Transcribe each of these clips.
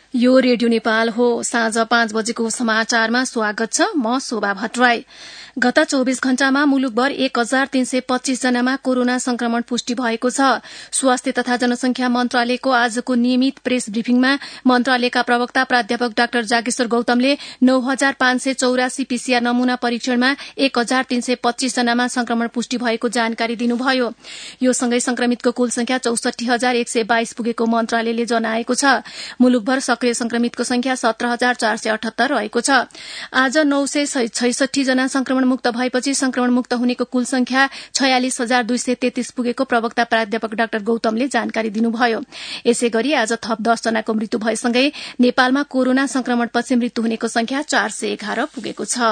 यो रेडियो नेपाल हो। साँझ 5 बजेको समाचारमा स्वागत छ। म शोभा भट्टराई। गत 24 घण्टामा मुलुकभर 1325 जनामा कोरोना संक्रमण पुष्टि भएको छ। स्वास्थ्य तथा जनसंख्या मन्त्रालयको आजको नियमित प्रेस ब्रिफिङमा मन्त्रालयका प्रवक्ता प्राध्यापक डाक्टर जागेश्वर गौतमले 9584 पीसीआर नमूना परीक्षणमा 1325 जनामा संक्रमण पुष्टि भएको जानकारी दिनुभयो। यो सँगै संक्रमितको कुल संख्या 64122 पुगेको मन्त्रालयले जनाएको छ। मुलुकभर सक्रिय संक्रमितको संख्या 17478 रहेको छ। आज 966 जना संक्रमण मुक्त भएपछि संक्रमण मुक्त हुनेको कुल संख्या 46233 पुगेको प्रवक्ता प्राध्यापक डाक्टर गौतमले जानकारी दिनुभयो। यसैगरी आज थप 10 जनाको मृत्यु भएसँगै नेपालमा कोरोना संक्रमणपछि मृत्यु हुनेको संख्या 411 पुगेको छ।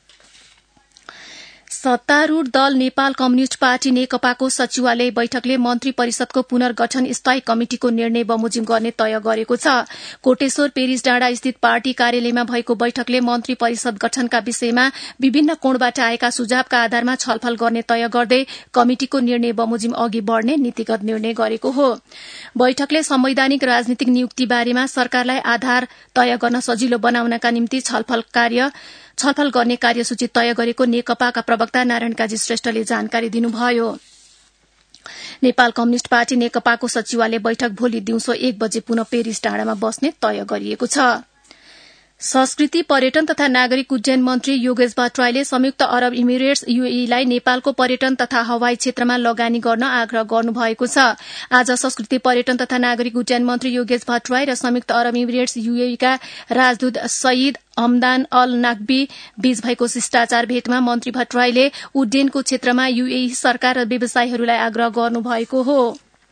सत्तारूढ़ दल नेपाल कम्युनिष्ट पार्टी नेकपाको सचिवालय बैठकले मन्त्री परिषदको पुनर्गठन स्थायी कमिटिको निर्णय बमोजिम गर्ने तय गरेको छ। कोटेश्वर पेरिस डाँडा स्थित पार्टी कार्यालयमा भएको बैठकले मन्त्री परिषद गठनका विषयमा विभिन्न कोणबाट आएका सुझावका आधारमा छलफल गर्ने तय गर्दै कमिटिको निर्णय बमोजिम अघि बढ़ने नीतिगत निर्णय गरेको हो। बैठकले संवैधानिक राजनीतिक नियुक्ति बारेमा सरकारलाई आधार तय गर्न सजिलो बनाउनका निम्ति छलफल गर्ने कार्यसूची तय गरेको नेकपाका प्रवक्ता नारायण काजी श्रेष्ठले जानकारी दिनुभयो। नेपाल कम्युनिष्ट पार्टी नेकपाको सचिवालय बैठक भोलि दिउँसो 1 बजे पुनः पेरिस डाँडामा बस्ने तय गरिएको छ। संस्कृति पर्यटन तथा नागरिक उड्डयन मन्त्री योगेश भट्टराईले संयुक्त अरब इमिरेट्स यूएई नेपालको पर्यटन तथा हवाई क्षेत्रमा लगानी गर्न आग्रह गर्नुभएको छ। आज संस्कृति पर्यटन तथा नागरिक उड्डयन मन्त्री योगेश भट्टराई र संयुक्त अरब इमिरेट्स यूएईका राजदूत सईद हमदान अल नाकबी बीच भएको शिष्टाचार भेटमा मन्त्री भट्टराईले उड्डयनको क्षेत्रमा यूएई सरकार र व्यवसायीहरूलाई आग्रह गर्नुभएको हो।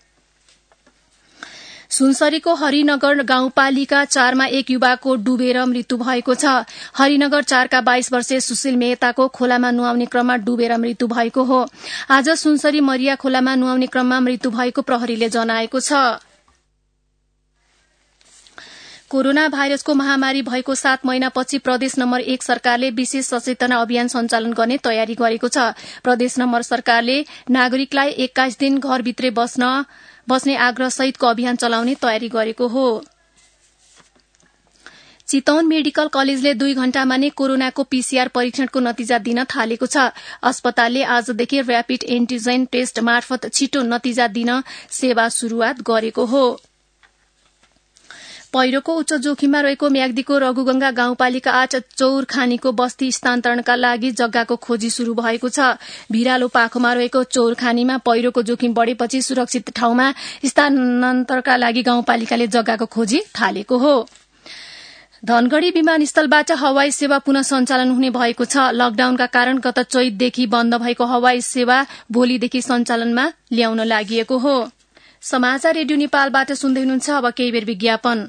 सुनसरीको हरिनगर गाउँपालिका 4 मा एक युवाको डुबेर मृत्यु भएको छ। हरिनगर 4 का 22 वर्षीय सुशील मेहताको खोलामा नुहाउने क्रममा डुबेर मृत्यु भएको हो। आज सुनसरी मरिया खोलामा नुहाउने क्रममा मृत्यु भएको प्रहरीले जनाएको छ। कोरोना भाइरसको महामारी भएको 7 महिनापछि प्रदेश नम्बर 1 सरकारले विशेष सचेतना अभियान सञ्चालन गर्ने तयारी गरेको छ। प्रदेश नम्बर सरकारले नागरिकलाई 21 दिन घरभित्रै बस्ने आग्रह सहितको अभियान चलाउने तयारी गरेको हो। चितवन मेडिकल कलेजले 2 घण्टामा नै कोरोनाको पीसीआर परीक्षणको नतिजा दिन थालेको छ। अस्पतालले आजदेखि र्यापिड एन्टिजेन टेस्ट मार्फत छिटो नतिजा दिन सेवा शुरूआत गरेको हो। पहिरोको उच्च जोखिममा रहेको म्याग्दीको रघुगंगा गाउँपालिका 8 चौरखानीको बस्ती स्थानान्तरणका लागि जग्गाको खोजी शुरू भएको छ। भिरालो पाखोमा रहेको चौरखानीमा पहिरोको जोखिम बढ़ेपछि सुरक्षित ठाउँमा स्थानान्तरणका लागि गाउँपालिकाले जग्गाको खोजी थालेको हो। धनगढ़ी विमानस्थलबाट हवाई सेवा पुनः सञ्चालन हुने भएको छ। लकडाउनका कारण गत चैतदेखि बन्द भएको हवाई सेवा भोलिदेखि सञ्चालनमा ल्याउन लागि हो। समाचार रेडियो नेपालबाट सुन्दै हुनुहुन्छ। अब केही बेर विज्ञापन।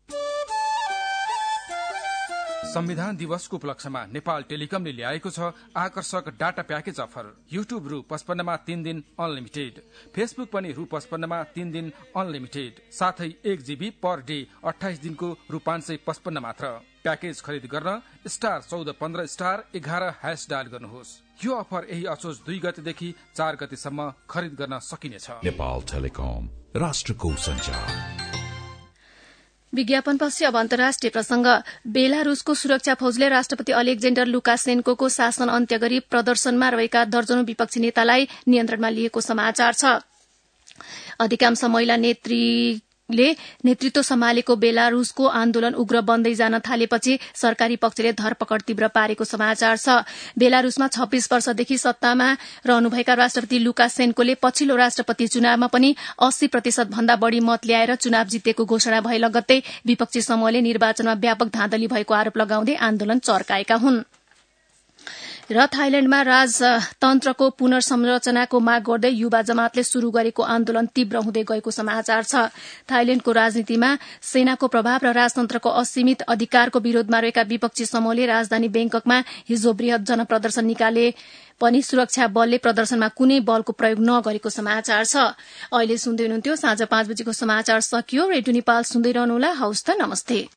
संविधान दिवसको उपलक्ष्यमा नेपाल टेलिकमले ल्याएको छ आकर्षक डाटा प्याकेज अफर। युट्युब रु 55 मा 3 दिन अनलिमिटेड, फेसबुक पनि रु 55 मा 3 दिन अनलिमिटेड, साथै 1 GB पर डे 28 दिनको रु 555 मात्र। प्याकेज खरिद गर्न *1415*11# डायल गर्नुहोस्। यो अफर यही असोज 2 गतेदेखि 4 गतेसम्म खरिद गर्न सकिनेछ। नेपाल टेलिकम, राष्ट्रको सञ्चार। विज्ञापनपछि अब अन्तर्राष्ट्रिय प्रसंग। बेलारूसको सुरक्षा फौजले राष्ट्रपति अलेक्जेन्डर लुकासेन्कोको शासन अन्त्य गरी प्रदर्शनमा रहेका दर्जनौं विपक्षी नेतालाई नियन्त्रणमा लिएको समाचार छ। अधिकांश महिला नेतृत्व सम्हालेको बेलारूसको आन्दोलन उग्र बन्दै जान थालेपछि सरकारी पक्षले धरपकड तीव्र पारेको समाचार छ। बेलारूसमा 26 वर्षदेखि सत्तामा रहनुभएका राष्ट्रपति लुकासेन्कोले पछिल्लो राष्ट्रपति चुनावमा पनि 80% भन्दा बढ़ी मत ल्याएर चुनाव जितेको घोषणा भए लगत्तै विपक्षी समूहले निर्वाचनमा व्यापक धाँधली भएको आरोप लगाउँदै आन्दोलन चर्काएका हुन्। र थाइल्याण्डमा राजतन्त्रको पुनर्संरचनाको माग गर्दै युवा जमातले शुरू गरेको आन्दोलन तीव्र हुँदै गएको समाचार छ। थाइल्याण्डको राजनीतिमा सेनाको प्रभाव र राजतन्त्रको असीमित अधिकारको विरोधमा रहेका विपक्षी समूहले राजधानी ब्याङ्ककमा हिजो वृहत जनप्रदर्शन निकाले पनि सुरक्षा बलले प्रदर्शनमा कुनै बलको प्रयोग नगरेको समाचार छ। अहिले सुन्दै हुनुहुन्थ्यो। साँझ 5 बजेको समाचार सकियो। रेडियो नेपाल सुन्दै रहनुहोला। हवस् त, नमस्ते।